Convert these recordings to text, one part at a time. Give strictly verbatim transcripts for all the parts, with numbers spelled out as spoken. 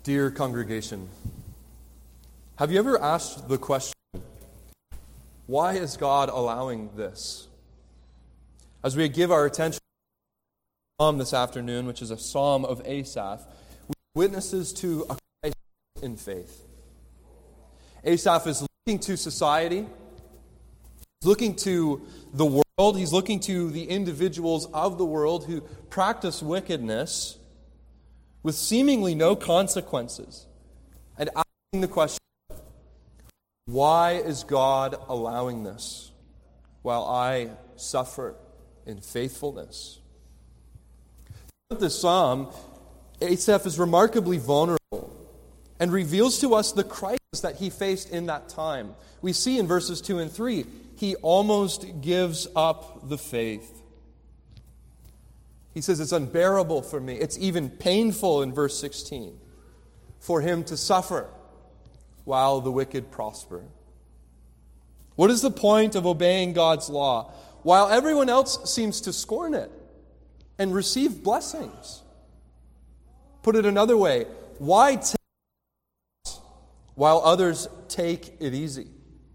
Dear congregation, have you ever asked the question, why is God allowing this? As we give our attention to the psalm this afternoon, which is a psalm of Asaph, we are witnesses to a Christ in faith. Asaph is looking to society, he's looking to the world, he's looking to the individuals of the world who practice wickedness with seemingly no consequences, and asking the question, why is God allowing this while I suffer in faithfulness? Throughout this psalm, Asaph is remarkably vulnerable and reveals to us the crisis that he faced in that time. We see in verses two and three, he almost gives up the faith. He says, it's unbearable for me. It's even painful in verse sixteen for him to suffer while the wicked prosper. What is the point of obeying God's law while everyone else seems to scorn it and receive blessings? Put it another way, why take it while others take it easy?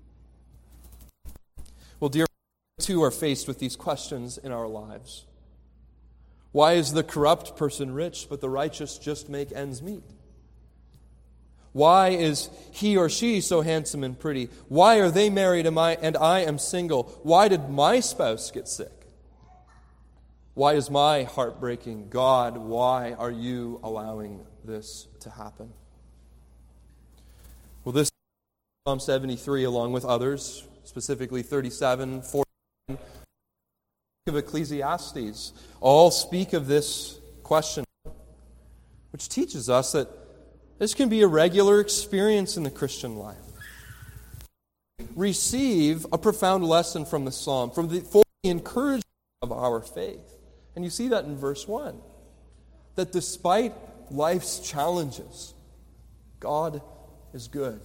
Well, dear, we too are faced with these questions in our lives. Why is the corrupt person rich, but the righteous just make ends meet? Why is he or she so handsome and pretty? Why are they married and I, and I am single? Why did my spouse get sick? Why is my heart breaking? God, why are you allowing this to happen? Well, this Psalm seventy-three, along with others, specifically thirty-seven, forty-nine, of Ecclesiastes, all speak of this question, which teaches us that this can be a regular experience in the Christian life. Receive a profound lesson from the psalm, from the, for the encouragement of our faith. And you see that in verse one, that despite life's challenges, God is good.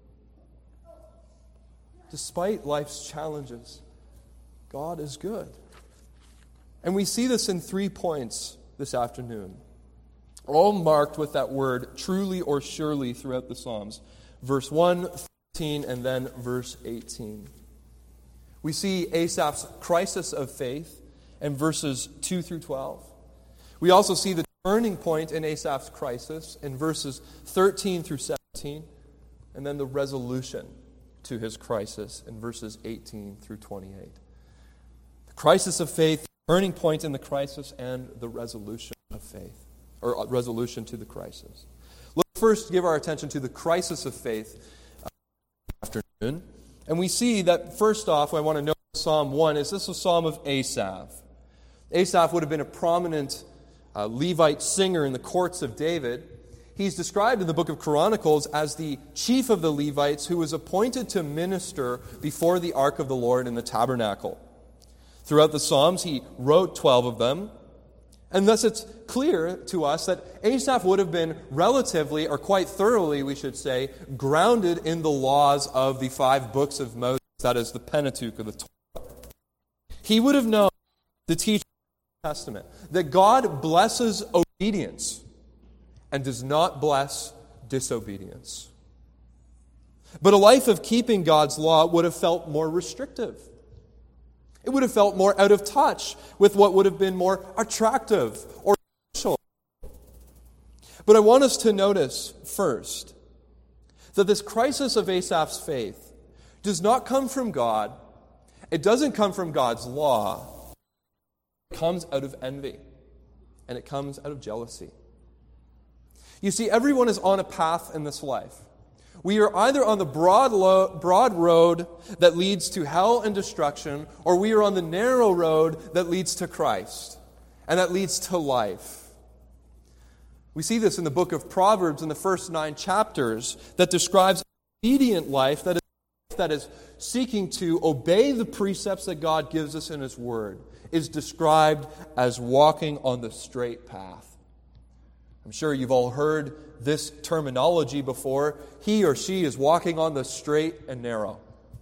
Despite life's challenges, God is good. And we see this in three points this afternoon, all marked with that word, truly or surely, throughout the Psalms. Verse one, thirteen, and then verse eighteen. We see Asaph's crisis of faith in verses two through twelve. We also see the turning point in Asaph's crisis in verses thirteen through seventeen, and then the resolution to his crisis in verses eighteen through twenty-eight. The crisis of faith, turning point in the crisis, and the resolution of faith, or resolution to the crisis. Let's first give our attention to the crisis of faith uh, this afternoon. And we see that, first off, I want to note Psalm one is this a psalm of Asaph. Asaph would have been a prominent uh, Levite singer in the courts of David. He's described in the book of Chronicles as the chief of the Levites who was appointed to minister before the ark of the Lord in the tabernacle. Throughout the Psalms, he wrote twelve of them. And thus it's clear to us that Asaph would have been relatively, or quite thoroughly, we should say, grounded in the laws of the five books of Moses, that is the Pentateuch, or the Torah. He would have known the teaching of the Testament, that God blesses obedience and does not bless disobedience. But a life of keeping God's law would have felt more restrictive. It would have felt more out of touch with what would have been more attractive or social. But I want us to notice first that this crisis of Asaph's faith does not come from God. It doesn't come from God's law. It comes out of envy, and it comes out of jealousy. You see, everyone is on a path in this life. We are either on the broad, lo- broad road that leads to hell and destruction, or we are on the narrow road that leads to Christ, and that leads to life. We see this in the book of Proverbs in the first nine chapters that describes an obedient life that is, that is seeking to obey the precepts that God gives us in His Word, is described as walking on the straight path. I'm sure you've all heard this terminology before. He or she is walking on the straight and narrow.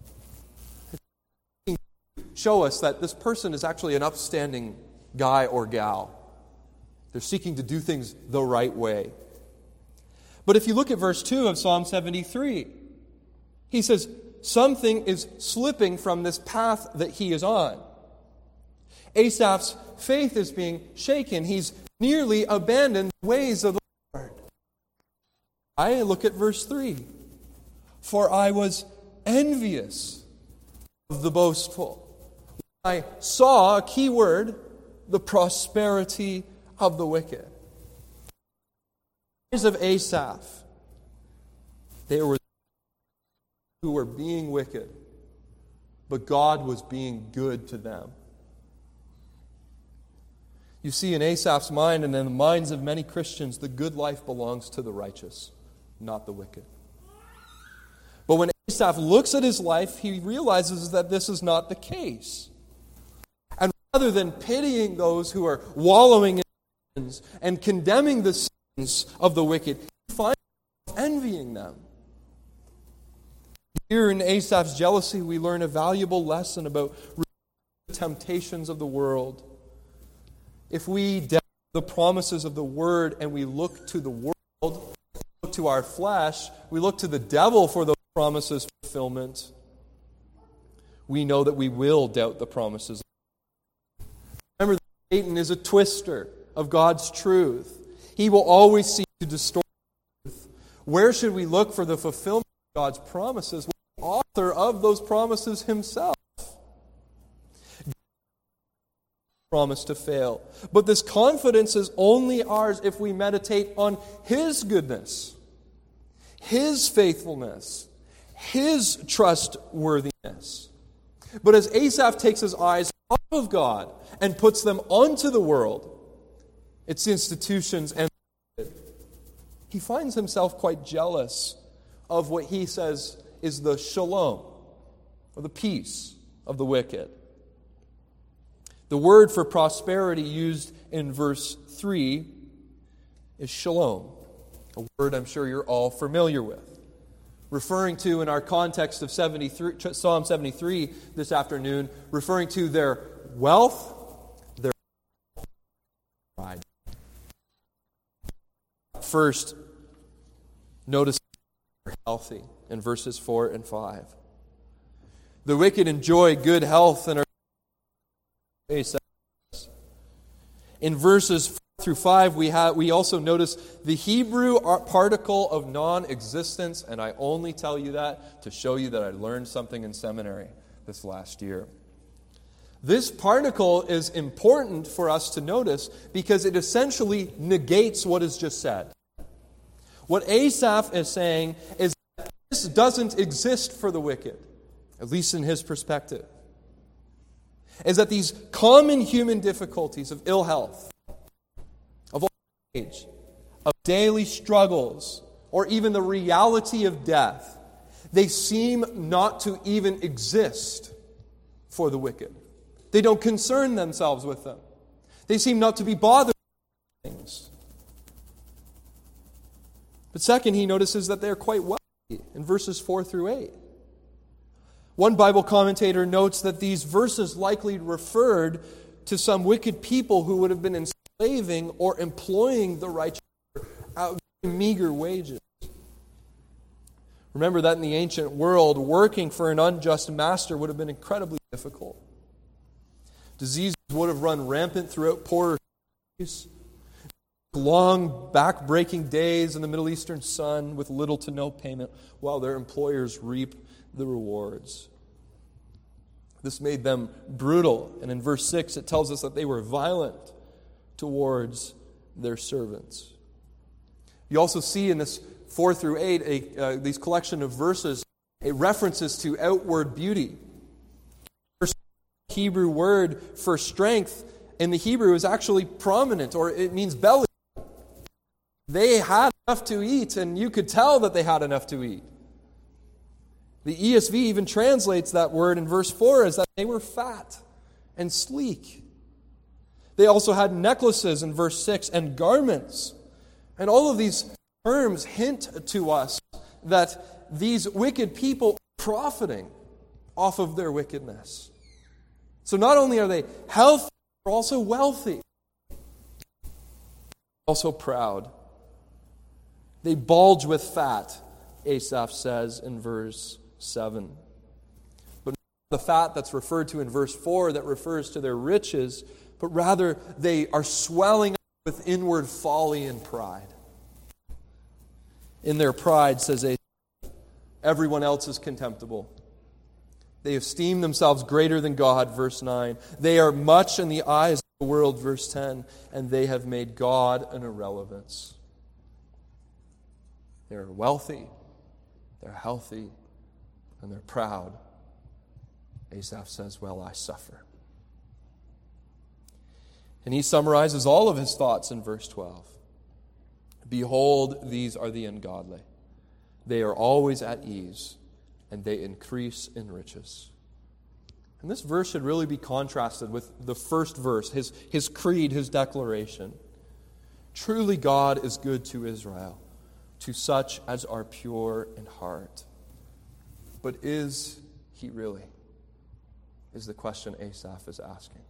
Show us that this person is actually an upstanding guy or gal. They're seeking to do things the right way. But if you look at verse two of Psalm seventy-three, he says, something is slipping from this path that he is on. Asaph's faith is being shaken. He's nearly abandoned the ways of the Lord. I look at verse three. For I was envious of the boastful. I saw, a key word, the prosperity of the wicked. The eyes of Asaph, they were who were being wicked, but God was being good to them. You see, in Asaph's mind and in the minds of many Christians, the good life belongs to the righteous, not the wicked. But when Asaph looks at his life, he realizes that this is not the case. And rather than pitying those who are wallowing in sins and condemning the sins of the wicked, he finds himself envying them. Here in Asaph's jealousy, we learn a valuable lesson about the temptations of the world. If we doubt the promises of the Word and we look to the world, look to our flesh, we look to the devil for those promises fulfillment, we know that we will doubt the promises. Remember that Satan is a twister of God's truth. He will always seek to distort truth. Where should we look for the fulfillment of God's promises? Well, the author of those promises himself promised to fail. But this confidence is only ours if we meditate on His goodness, His faithfulness, His trustworthiness. But as Asaph takes his eyes off of God and puts them onto the world, its institutions, and he finds himself quite jealous of what he says is the shalom, or the peace of the wicked. The word for prosperity used in verse three is shalom, a word I'm sure you're all familiar with. Referring to, in our context of seventy-three, Psalm seventy-three this afternoon, referring to their wealth, their pride. First, notice they're healthy in verses four and five. The wicked enjoy good health and are in verses four through five, we have we also notice the Hebrew particle of non-existence, and I only tell you that to show you that I learned something in seminary this last year. This particle is important for us to notice because it essentially negates what is just said. What Asaph is saying is that this doesn't exist for the wicked, at least in his perspective. Is that these common human difficulties of ill health, of old age, of daily struggles, or even the reality of death, they seem not to even exist for the wicked. They don't concern themselves with them. They seem not to be bothered with things. But second, he notices that they're quite wealthy in verses four through eight. One Bible commentator notes that these verses likely referred to some wicked people who would have been enslaving or employing the righteous at meager wages. Remember that in the ancient world, working for an unjust master would have been incredibly difficult. Diseases would have run rampant throughout poorer cities. Long, back-breaking days in the Middle Eastern sun with little to no payment while their employers reap the rewards. This made them brutal, and in verse six it tells us that they were violent towards their servants. You also see in this four through eight, a, uh, these collection of verses, it references to outward beauty. The Hebrew word for strength in the Hebrew is actually prominent, or it means belly. They had enough to eat, and you could tell that they had enough to eat. The E S V even translates that word in verse four as that they were fat and sleek. They also had necklaces in verse six and garments. And all of these terms hint to us that these wicked people are profiting off of their wickedness. So not only are they healthy, they're also wealthy. Also proud. They bulge with fat, Asaph says in verse seven. But not the fat that's referred to in verse four that refers to their riches, but rather they are swelling up with inward folly and pride. In their pride, says Asaph, everyone else is contemptible. They esteem themselves greater than God, verse nine. They are much in the eyes of the world, verse ten, and they have made God an irrelevance. They're wealthy, they're healthy, and they're proud. Asaph says, well, I suffer. And he summarizes all of his thoughts in verse twelve. Behold, these are the ungodly. They are always at ease, and they increase in riches. And this verse should really be contrasted with the first verse, his, his creed, his declaration. Truly God is good to Israel, to such as are pure in heart. But is he really? Is the question Asaph is asking.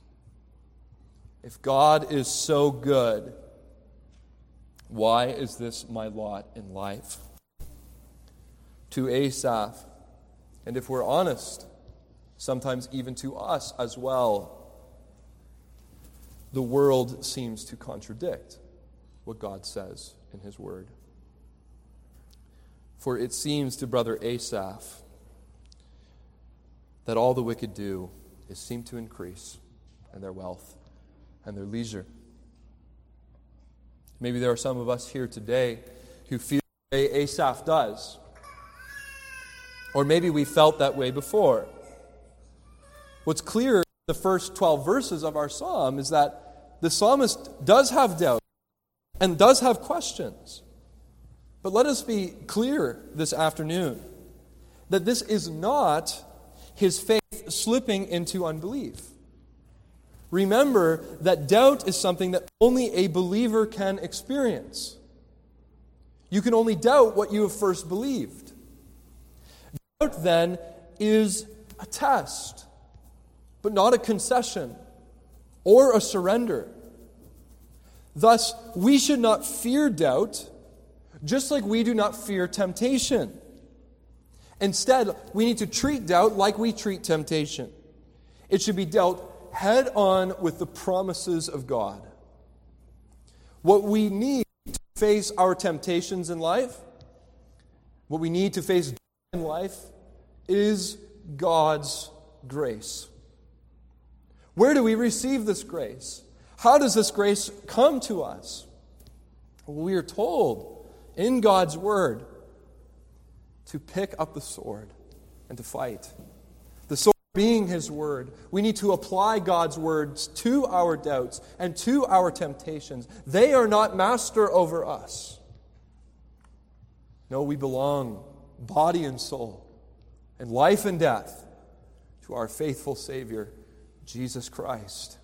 If God is so good, why is this my lot in life? To Asaph, and if we're honest, sometimes even to us as well, the world seems to contradict what God says in His Word. For it seems to Brother Asaph that all the wicked do is seem to increase in their wealth and their leisure. Maybe there are some of us here today who feel the way Asaph does. Or maybe we felt that way before. What's clear in the first twelve verses of our psalm is that the psalmist does have doubt and does have questions. But let us be clear this afternoon that this is not his faith slipping into unbelief. Remember that doubt is something that only a believer can experience. You can only doubt what you have first believed. Doubt, then, is a test, but not a concession or a surrender. Thus, we should not fear doubt, just like we do not fear temptation. Instead, we need to treat doubt like we treat temptation. It should be dealt head on with the promises of God. What we need to face our temptations in life, what we need to face in life, is God's grace. Where do we receive this grace? How does this grace come to us? Well, we are told in God's Word to pick up the sword and to fight. The sword being His Word. We need to apply God's words to our doubts and to our temptations. They are not master over us. No, we belong, body and soul, and life and death, to our faithful Savior, Jesus Christ.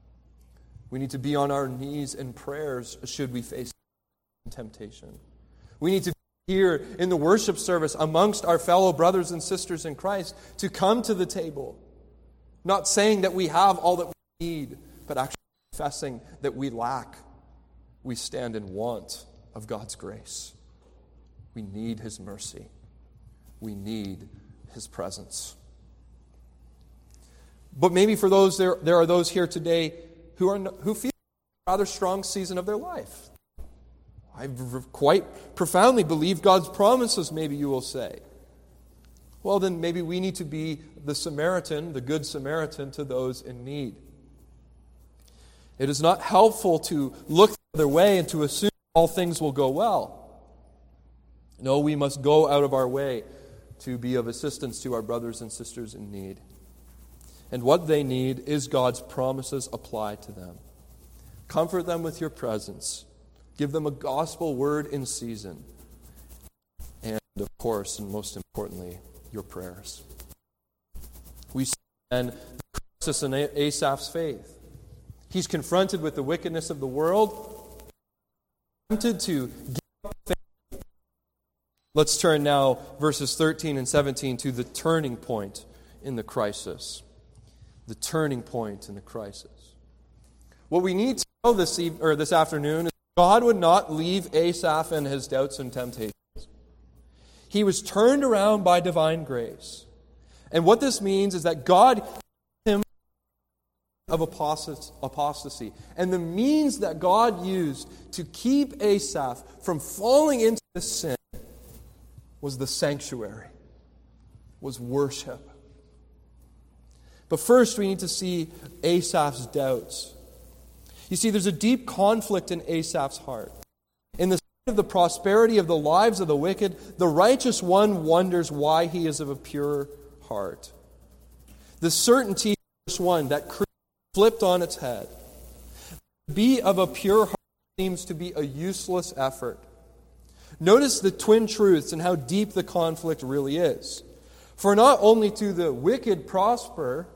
We need to be on our knees in prayers should we face temptation. We need to be here in the worship service amongst our fellow brothers and sisters in Christ to come to the table, not saying that we have all that we need, but actually confessing that we lack. We stand in want of God's grace. We need His mercy. We need His presence. But maybe for those, there, there are those here today who are who feel a rather strong season of their life. I quite profoundly believe God's promises, maybe you will say. Well, then maybe we need to be the Samaritan, the good Samaritan to those in need. It is not helpful to look the other way and to assume all things will go well. No, we must go out of our way to be of assistance to our brothers and sisters in need. And what they need is God's promises applied to them. Comfort them with your presence. Give them a gospel word in season. And, of course, and most importantly, your prayers. We see then the crisis in Asaph's faith. He's confronted with the wickedness of the world, tempted to give up faith. Let's turn now, verses thirteen and seventeen, to the turning point in the crisis. The turning point in the crisis. What we need to know this eve- or this afternoon is God would not leave Asaph and his doubts and temptations. He was turned around by divine grace. And what this means is that God him of apostasy. And the means that God used to keep Asaph from falling into sin was the sanctuary, was worship. But first we need to see Asaph's doubts. You see, there's a deep conflict in Asaph's heart. In the sight of the prosperity of the lives of the wicked, the righteous one wonders why he is of a pure heart. The certainty of verse one, that creed flipped on its head. To be of a pure heart seems to be a useless effort. Notice the twin truths and how deep the conflict really is. For not only do the wicked prosper,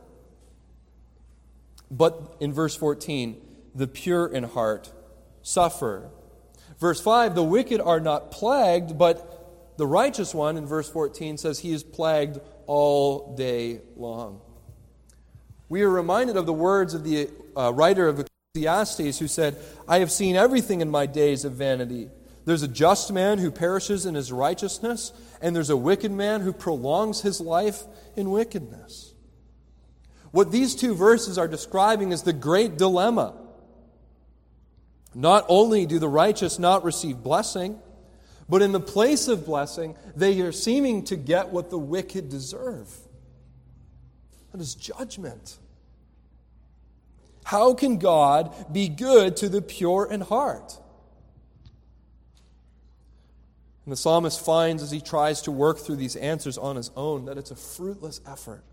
but in verse fourteen, the pure in heart suffer. Verse five, the wicked are not plagued, but the righteous one, in verse fourteen, says he is plagued all day long. We are reminded of the words of the uh, writer of Ecclesiastes who said, I have seen everything in my days of vanity. There's a just man who perishes in his righteousness, and there's a wicked man who prolongs his life in wickedness. What these two verses are describing is the great dilemma. Not only do the righteous not receive blessing, but in the place of blessing, they are seeming to get what the wicked deserve. That is judgment. How can God be good to the pure in heart? And the psalmist finds as he tries to work through these answers on his own that it's a fruitless effort.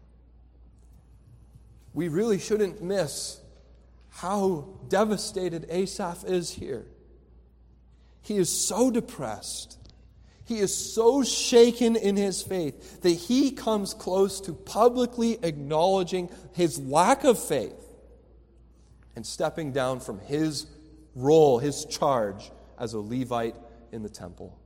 We really shouldn't miss how devastated Asaph is here. He is so depressed. He is so shaken in his faith that he comes close to publicly acknowledging his lack of faith and stepping down from his role, his charge as a Levite in the temple.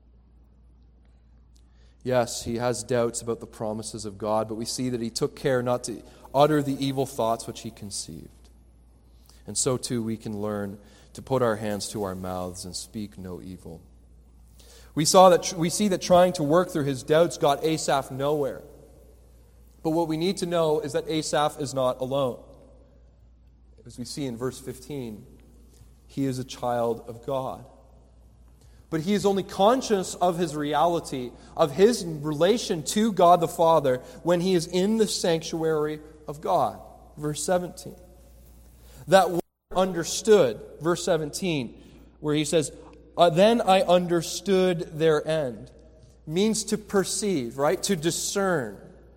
Yes, he has doubts about the promises of God, but we see that he took care not to utter the evil thoughts which he conceived. And so too we can learn to put our hands to our mouths and speak no evil. We saw that we see that trying to work through his doubts got Asaph nowhere. But what we need to know is that Asaph is not alone. As we see in verse fifteen, he is a child of God. But he is only conscious of his reality, of his relation to God the Father, when he is in the sanctuary of God. Verse seventeen. That word understood, verse seventeen, where he says, uh, then I understood their end, means to perceive, right? To discern.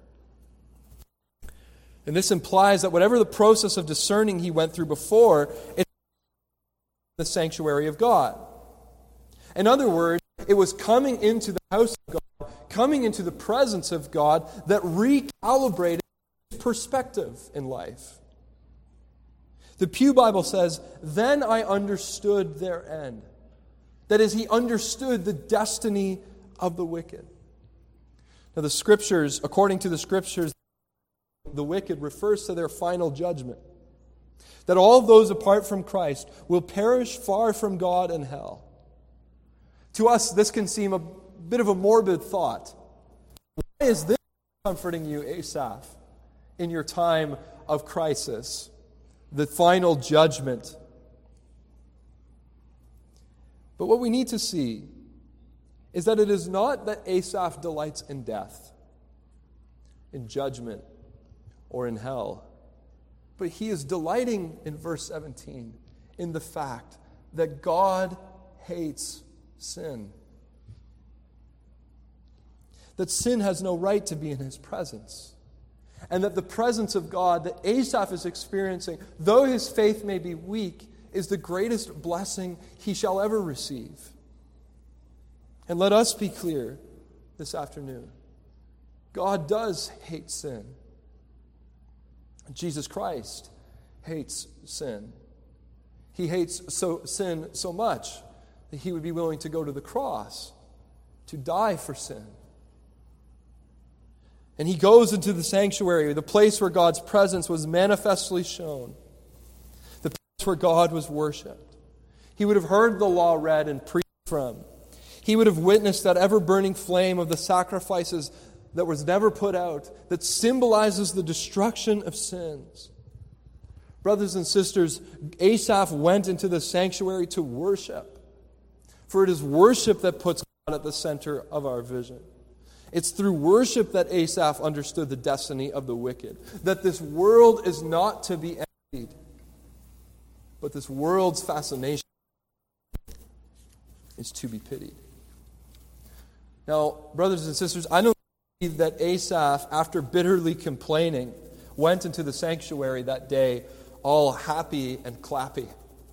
And this implies that whatever the process of discerning he went through before, it's the sanctuary of God. In other words, it was coming into the house of God, coming into the presence of God, that recalibrated his perspective in life. The Pew Bible says, then I understood their end. That is, he understood the destiny of the wicked. Now the Scriptures, according to the Scriptures, the wicked refers to their final judgment. That all those apart from Christ will perish far from God in hell. To us, this can seem a bit of a morbid thought. Why is this comforting you, Asaph, in your time of crisis? The final judgment. But what we need to see is that it is not that Asaph delights in death, in judgment, or in hell. But he is delighting in verse seventeen in the fact that God hates sin. That sin has no right to be in his presence. And that the presence of God that Asaph is experiencing, though his faith may be weak, is the greatest blessing he shall ever receive. And let us be clear this afternoon. God does hate sin. Jesus Christ hates sin. He hates so, sin so much that he would be willing to go to the cross to die for sin. And he goes into the sanctuary, the place where God's presence was manifestly shown, the place where God was worshipped. He would have heard the law read and preached from. He would have witnessed that ever-burning flame of the sacrifices that was never put out, that symbolizes the destruction of sins. Brothers and sisters, Asaph went into the sanctuary to worship. For it is worship that puts God at the center of our vision. It's through worship that Asaph understood the destiny of the wicked. That this world is not to be envied, but this world's fascination is to be pitied. Now, brothers and sisters, I don't believe that Asaph, after bitterly complaining, went into the sanctuary that day all happy and clappy.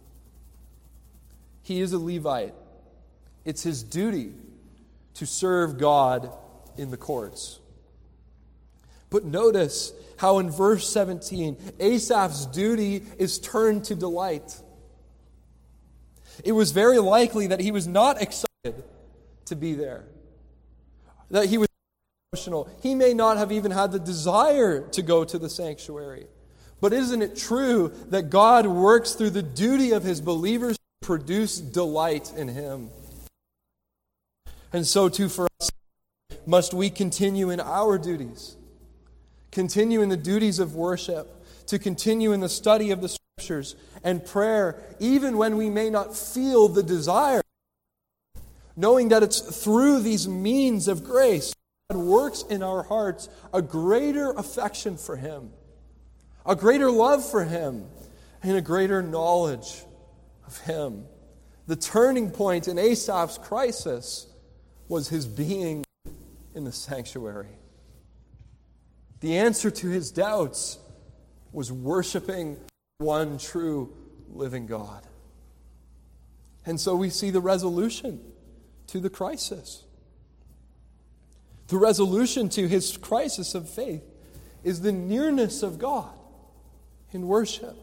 He is a Levite. It's his duty to serve God in the courts. But notice how in verse seventeen, Asaph's duty is turned to delight. It was very likely that he was not excited to be there, that he was emotional. He may not have even had the desire to go to the sanctuary. But isn't it true that God works through the duty of his believers to produce delight in him? And so too for us, must we continue in our duties, continue in the duties of worship, to continue in the study of the Scriptures and prayer, even when we may not feel the desire, knowing that it's through these means of grace God works in our hearts a greater affection for Him, a greater love for Him, and a greater knowledge of Him. The turning point in Asaph's crisis was his being in the sanctuary. The answer to his doubts was worshiping one true living God. And so we see the resolution to the crisis. The resolution to his crisis of faith is the nearness of God in worship.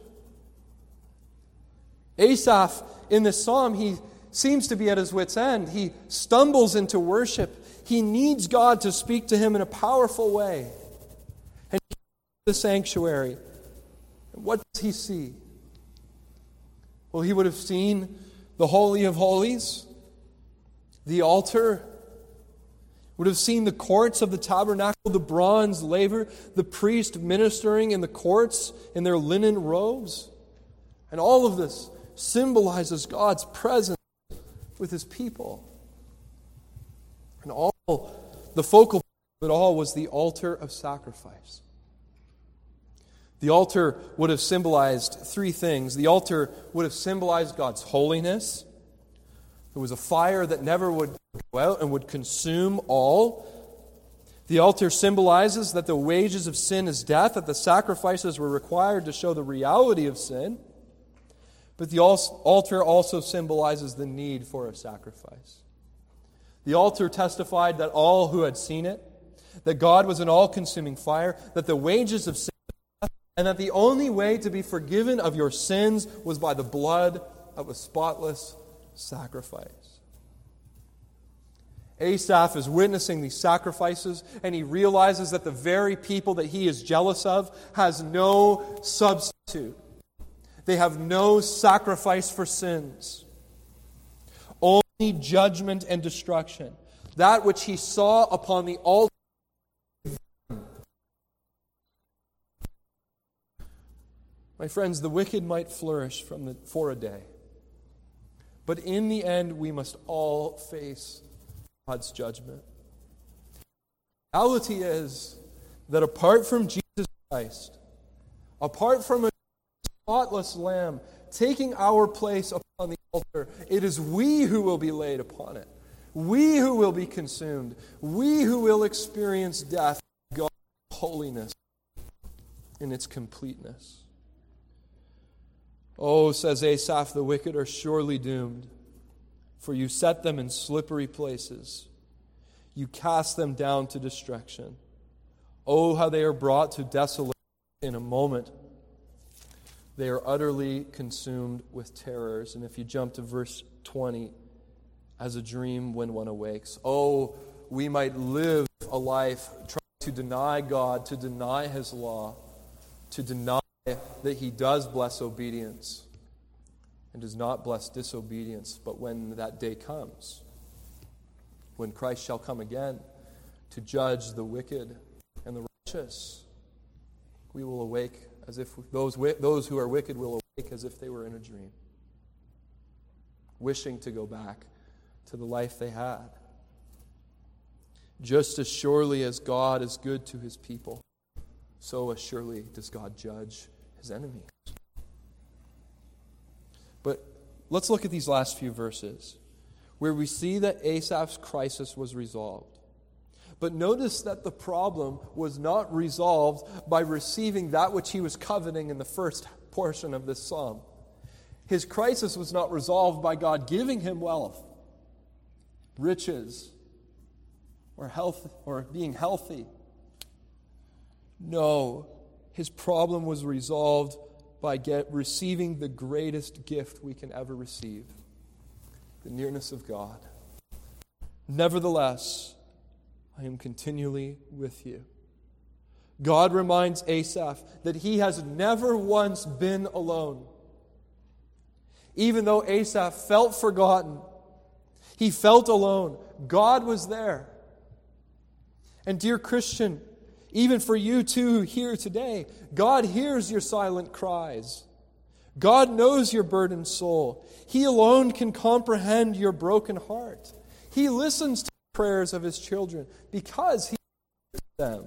Asaph, in this psalm, he seems to be at his wit's end. He stumbles into worship. He needs God to speak to him in a powerful way. And he comes to the sanctuary. And what does he see? Well, he would have seen the Holy of Holies, the altar, would have seen the courts of the tabernacle, the bronze laver, the priest ministering in the courts in their linen robes. And all of this symbolizes God's presence with His people. And all the focal point of it all was the altar of sacrifice. The altar would have symbolized three things. The altar would have symbolized God's holiness. There was a fire that never would go out and would consume all. The altar symbolizes that the wages of sin is death, that the sacrifices were required to show the reality of sin. But the altar also symbolizes the need for a sacrifice. The altar testified that all who had seen it, that God was an all-consuming fire, that the wages of sin was death, and that the only way to be forgiven of your sins was by the blood of a spotless sacrifice. Asaph is witnessing these sacrifices, and he realizes that the very people that he is jealous of has no substitute. They have no sacrifice for sins. Only judgment and destruction. That which he saw upon the altar. My friends, the wicked might flourish from the, for a day. But in the end, we must all face God's judgment. The reality is that apart from Jesus Christ, apart from a spotless Lamb taking our place upon the altar, it is we who will be laid upon it. We who will be consumed. We who will experience death, God's holiness in its completeness. Oh, says Asaph, the wicked are surely doomed, for you set them in slippery places. You cast them down to destruction. Oh, how they are brought to desolation in a moment. They are utterly consumed with terrors. And if you jump to verse twenty, as a dream when one awakes. Oh, we might live a life trying to deny God, to deny His law, to deny that He does bless obedience. and does not bless disobedience. But when that day comes, when Christ shall come again to judge the wicked and the righteous, we will awake as if those, those who are wicked will awake as if they were in a dream, wishing to go back to the life they had. Just as surely as God is good to his people, so as surely does God judge his enemies. But let's look at these last few verses, where we see that Asaph's crisis was resolved. But notice that the problem was not resolved by receiving that which he was coveting in the first portion of this psalm. His crisis was not resolved by God giving him wealth, riches, or health, or being healthy. No, his problem was resolved by get, receiving the greatest gift we can ever receive, the nearness of God. Nevertheless, I am continually with you. God reminds Asaph that he has never once been alone. Even though Asaph felt forgotten, he felt alone, God was there. And dear Christian, even for you too here today, God hears your silent cries. God knows your burdened soul. He alone can comprehend your broken heart. He listens to the prayers of his children because he hears them.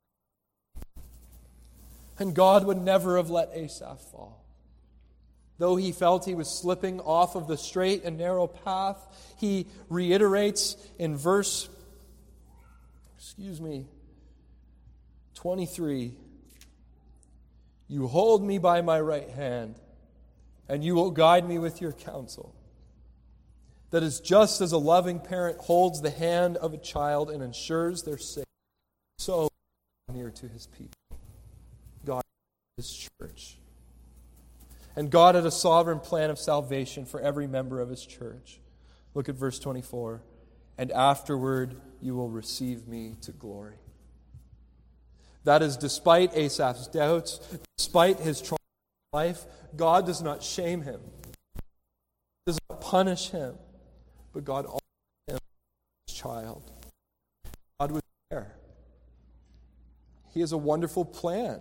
And God would never have let Asaph fall. Though he felt he was slipping off of the straight and narrow path, he reiterates in verse, excuse me, twenty-three, you hold me by my right hand, and you will guide me with your counsel. That is just as a loving parent holds the hand of a child and ensures their safety, so near to his people. God is his church. And God had a sovereign plan of salvation for every member of his church. Look at verse twenty-four. And afterward you will receive me to glory. That is, despite Asaph's doubts, despite his trauma in life, God does not shame him. He does not punish him. But God honors him as his child. God was there. He has a wonderful plan.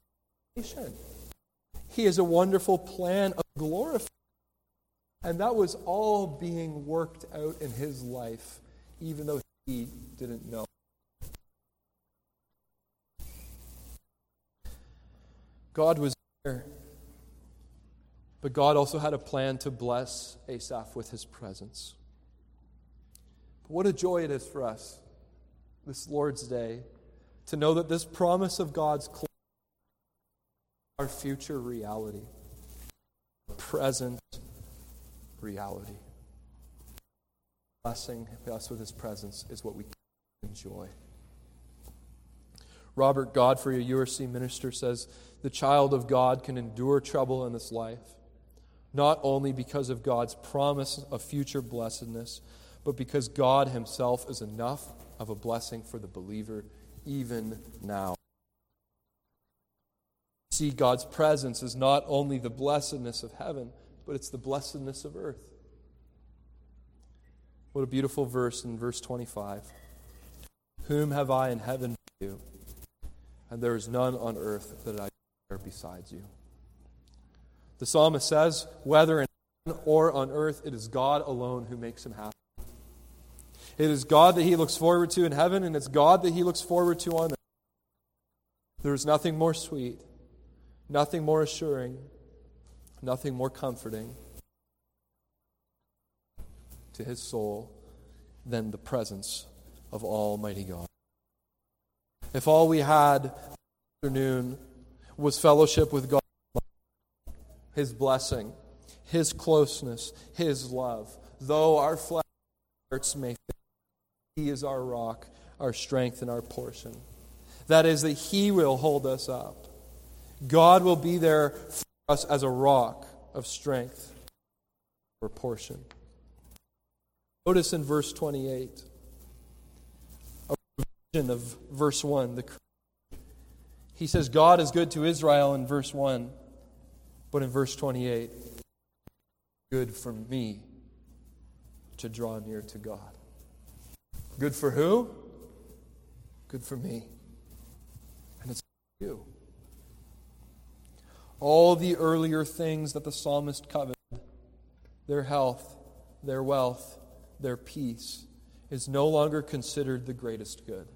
He has a wonderful plan of glorification. And that was all being worked out in his life, even though he didn't know. God was there. But God also had a plan to bless Asaph with his presence. But what a joy it is for us, this Lord's Day, to know that this promise of God's close our future reality, present reality. Blessing us with his presence is what we enjoy. Robert Godfrey, a U R C minister, says, the child of God can endure trouble in this life, not only because of God's promise of future blessedness, but because God himself is enough of a blessing for the believer even now. See, God's presence is not only the blessedness of heaven, but it's the blessedness of earth. What a beautiful verse in verse twenty-five. Whom have I in heaven but you? And there is none on earth that I desire besides you. The psalmist says, whether in heaven or on earth, it is God alone who makes him happy. It is God that he looks forward to in heaven, and it's God that he looks forward to on earth. There is nothing more sweet, nothing more assuring, nothing more comforting to his soul than the presence of Almighty God. If all we had this afternoon was fellowship with God, his blessing, his closeness, his love, though our flesh hurts may fail, he is our rock, our strength, and our portion. That is, that he will hold us up. God will be there for us as a rock of strength or portion. Notice in verse twenty-eight, a revision of verse one. The, he says God is good to Israel in verse one, but in verse twenty-eight, good for me to draw near to God. Good for who? Good for me. And it's for you. All the earlier things that the psalmist coveted, their health, their wealth, their peace, is no longer considered the greatest good.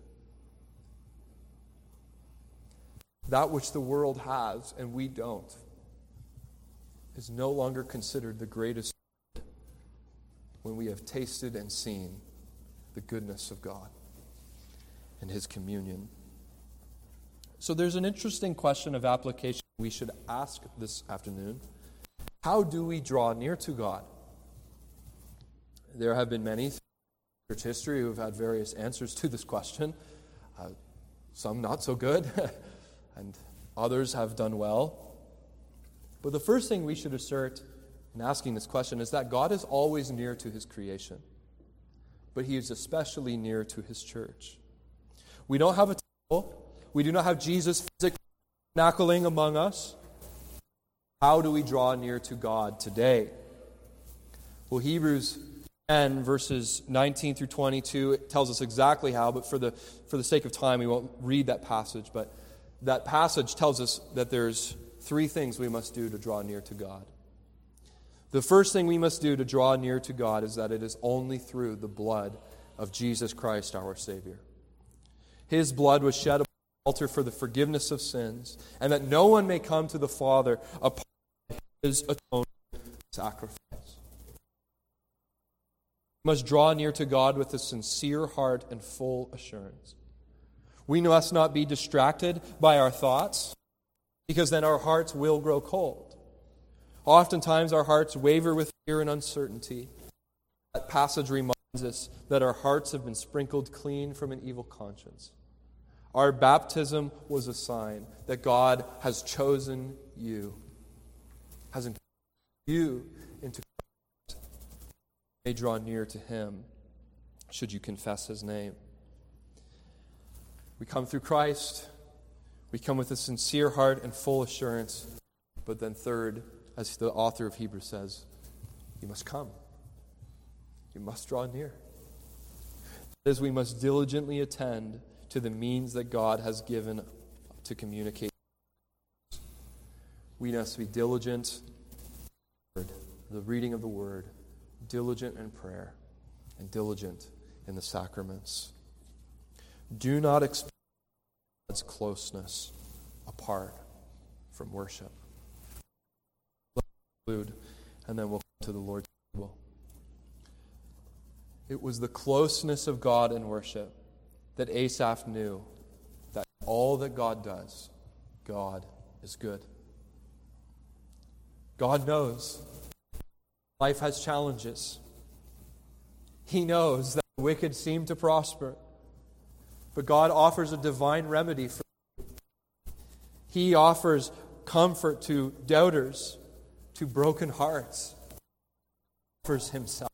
That which the world has and we don't is no longer considered the greatest good when we have tasted and seen the goodness of God and His communion. So there's an interesting question of application we should ask this afternoon. How do we draw near to God? There have been many through church history who have had various answers to this question. Uh, some not so good, and others have done well. But the first thing we should assert in asking this question is that God is always near to His creation, but He is especially near to His church. We don't have a temple. We do not have Jesus physically tabernacling among us. How do we draw near to God today? Well, Hebrews ten, verses nineteen through twenty-two, it tells us exactly how, but for the for the sake of time, we won't read that passage. But that passage tells us that there's three things we must do to draw near to God. The first thing we must do to draw near to God is that it is only through the blood of Jesus Christ, our Savior. His blood was shed upon the altar for the forgiveness of sins, and that no one may come to the Father apart from His atoning sacrifice. We must draw near to God with a sincere heart and full assurance. We must not be distracted by our thoughts, because then our hearts will grow cold. Oftentimes our hearts waver with fear and uncertainty. That passage reminds us that our hearts have been sprinkled clean from an evil conscience. Our baptism was a sign that God has chosen you, has included you into Christ. You may draw near to Him should you confess His name. We come through Christ. We come with a sincere heart and full assurance. But then third, as the author of Hebrews says, you must come. You must draw near. That is, we must diligently attend to the means that God has given to communicate. We must be diligent in the reading of the Word, diligent in prayer, and diligent in the sacraments. Do not expect God's closeness apart from worship. Let's conclude, and then we'll come to the Lord's table. It was the closeness of God in worship that Asaph knew that all that God does, God is good. God knows life has challenges. He knows that the wicked seem to prosper, but God offers a divine remedy for you. He offers comfort to doubters, to broken hearts. He offers Himself.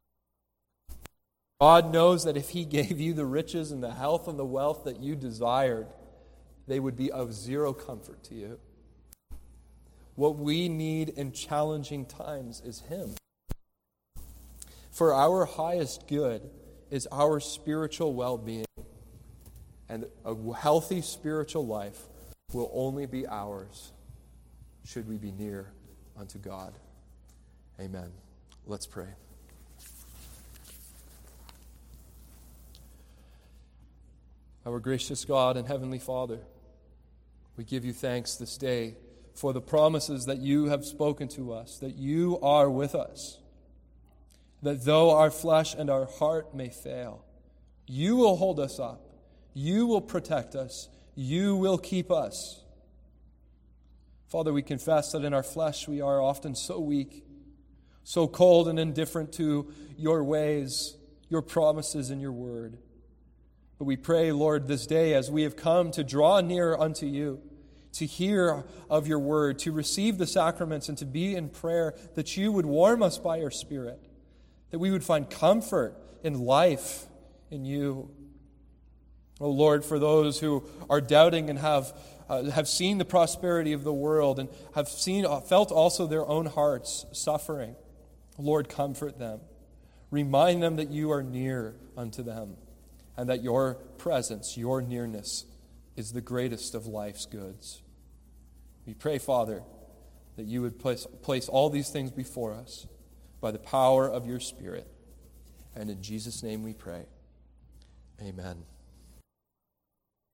God knows that if He gave you the riches and the health and the wealth that you desired, they would be of zero comfort to you. What we need in challenging times is Him. For our highest good is our spiritual well-being. And a healthy spiritual life will only be ours should we be near unto God. Amen. Let's pray. Our gracious God and Heavenly Father, we give You thanks this day for the promises that You have spoken to us, that You are with us, that though our flesh and our heart may fail, You will hold us up, You will protect us, You will keep us. Father, we confess that in our flesh we are often so weak, so cold and indifferent to Your ways, Your promises, and Your word. But we pray, Lord, this day as we have come to draw near unto You, to hear of Your word, to receive the sacraments, and to be in prayer, that You would warm us by Your Spirit, that we would find comfort in life in You. Oh Lord, for those who are doubting and have uh, have seen the prosperity of the world and have seen uh, felt also their own hearts suffering, Lord, comfort them. Remind them that you are near unto them, and that your presence, your nearness, is the greatest of life's goods. We pray, Father, that you would place, place all these things before us by the power of your Spirit. And in Jesus' name we pray. Amen.